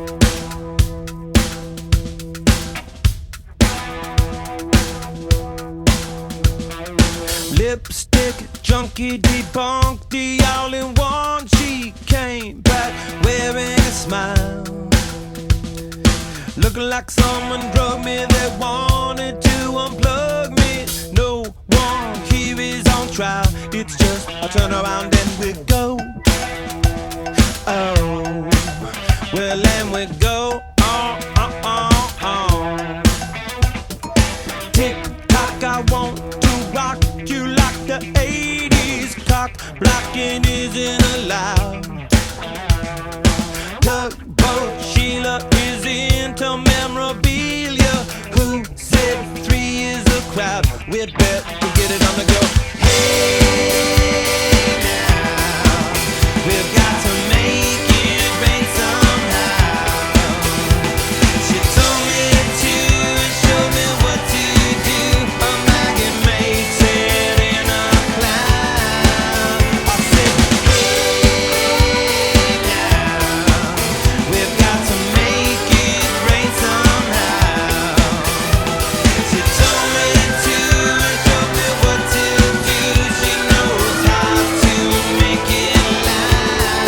Lipstick junkie debunked the all-in-one. She came back wearing a smile, looking like someone drugged me. They wanted to unplug me. No one here is on trial. It's just a turn around and we go. Oh, well, and we go on, on, on, on. Tick tock, I want to rock you like the 80s. Cock blocking isn't allowed. Tugboat Sheila is into memorabilia. Who said 3 is a crowd? We'd bet to get it on the go. Hey now, we've got to make it rain somehow. She told me to and showed me what to do. A maggot makes it in a cloud. I said, hey now, we've got to make it rain somehow. She told me to and showed me what to do. She knows how to make it loud.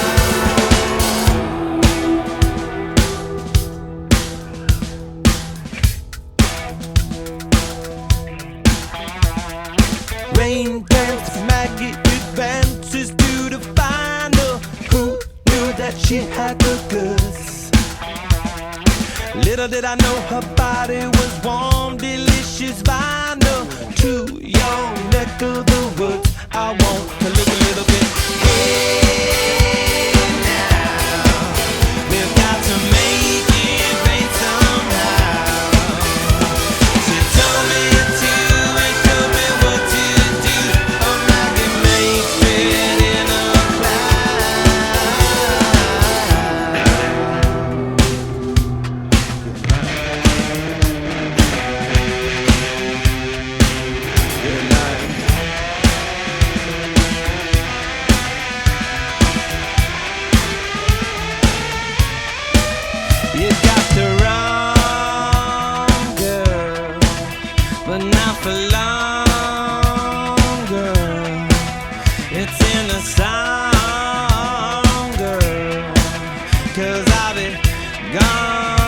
Rain dance, Maggie advances to the final. Who knew that she had the goods? Little did I know her body was warm, delicious vinyl. To your neck of the woods, I want to look a little bit. Hey now, we've got to make it rain somehow. She told me to and showed me what to do. A maggot makes it in a You got the wrong girl, but not for long, girl. It's in the song, girl, 'cause I'll be gone.